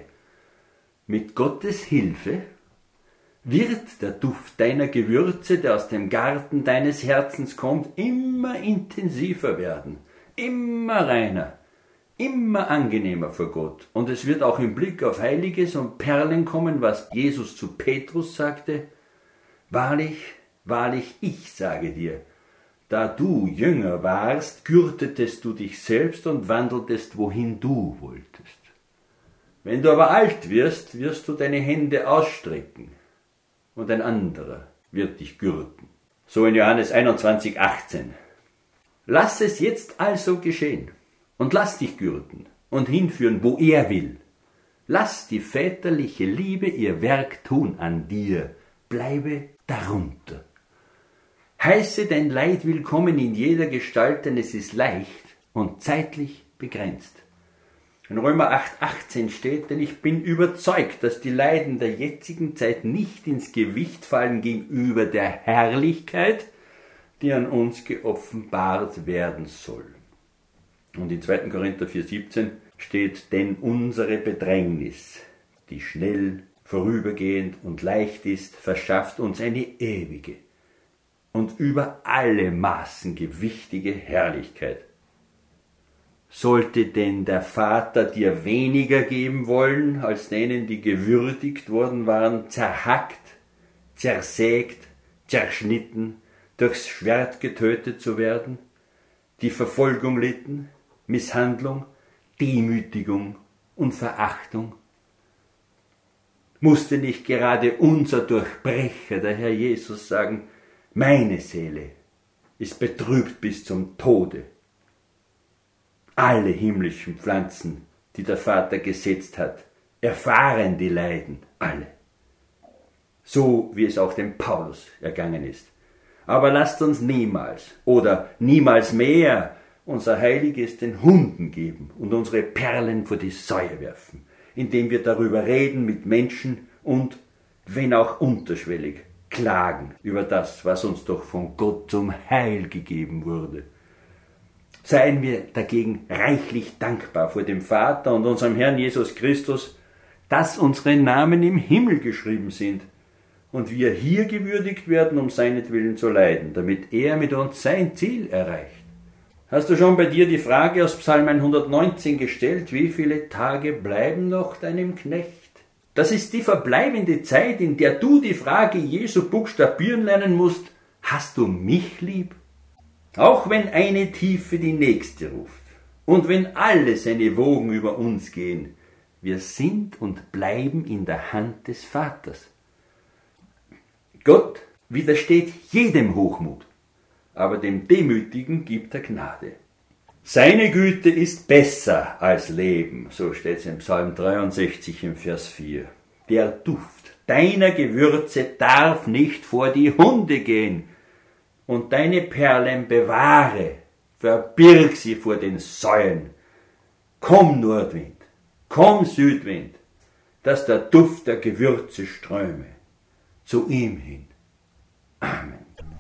Mit Gottes Hilfe wird der Duft deiner Gewürze, der aus dem Garten deines Herzens kommt, immer intensiver werden, immer reiner, immer angenehmer vor Gott. Und es wird auch im Blick auf Heiliges und Perlen kommen, was Jesus zu Petrus sagte: Wahrlich, wahrlich, ich sage dir, da du Jünger warst, gürtetest du dich selbst und wandeltest, wohin du wolltest. Wenn du aber alt wirst, wirst du deine Hände ausstrecken, und ein anderer wird dich gürten. So in Johannes einundzwanzig, achtzehn. Lass es jetzt also geschehen, und lass dich gürten und hinführen, wo er will. Lass die väterliche Liebe ihr Werk tun an dir, bleibe darunter. Heiße dein Leid willkommen in jeder Gestalt, denn es ist leicht und zeitlich begrenzt. In Römer acht, achtzehn steht, denn ich bin überzeugt, dass die Leiden der jetzigen Zeit nicht ins Gewicht fallen gegenüber der Herrlichkeit, die an uns geoffenbart werden soll. Und in zweiten Korinther vier, siebzehn steht, denn unsere Bedrängnis, die schnell, vorübergehend und leicht ist, verschafft uns eine ewige und über alle Maßen gewichtige Herrlichkeit. Sollte denn der Vater dir weniger geben wollen, als denen, die gewürdigt worden waren, zerhackt, zersägt, zerschnitten, durchs Schwert getötet zu werden, die Verfolgung litten, Misshandlung, Demütigung und Verachtung? Musste nicht gerade unser Durchbrecher, der Herr Jesus, sagen: Meine Seele ist betrübt bis zum Tode. Alle himmlischen Pflanzen, die der Vater gesetzt hat, erfahren die Leiden, alle. So wie es auch dem Paulus ergangen ist. Aber lasst uns niemals oder niemals mehr unser Heiliges den Hunden geben und unsere Perlen vor die Säue werfen, indem wir darüber reden mit Menschen und, wenn auch unterschwellig, klagen über das, was uns doch von Gott zum Heil gegeben wurde. Seien wir dagegen reichlich dankbar vor dem Vater und unserem Herrn Jesus Christus, dass unsere Namen im Himmel geschrieben sind und wir hier gewürdigt werden, um seinetwillen zu leiden, damit er mit uns sein Ziel erreicht. Hast du schon bei dir die Frage aus Psalm hundertneunzehn gestellt, wie viele Tage bleiben noch deinem Knecht? Das ist die verbleibende Zeit, in der du die Frage Jesu buchstabieren lernen musst: Hast du mich lieb? Auch wenn eine Tiefe die nächste ruft und wenn alle seine Wogen über uns gehen, wir sind und bleiben in der Hand des Vaters. Gott widersteht jedem Hochmut, aber dem Demütigen gibt er Gnade. Seine Güte ist besser als Leben, so steht es im Psalm dreiundsechzig im Vers vier. Der Duft deiner Gewürze darf nicht vor die Hunde gehen, und deine Perlen bewahre, verbirg sie vor den Säuen. Komm, Nordwind, komm, Südwind, dass der Duft der Gewürze ströme zu ihm hin. Amen.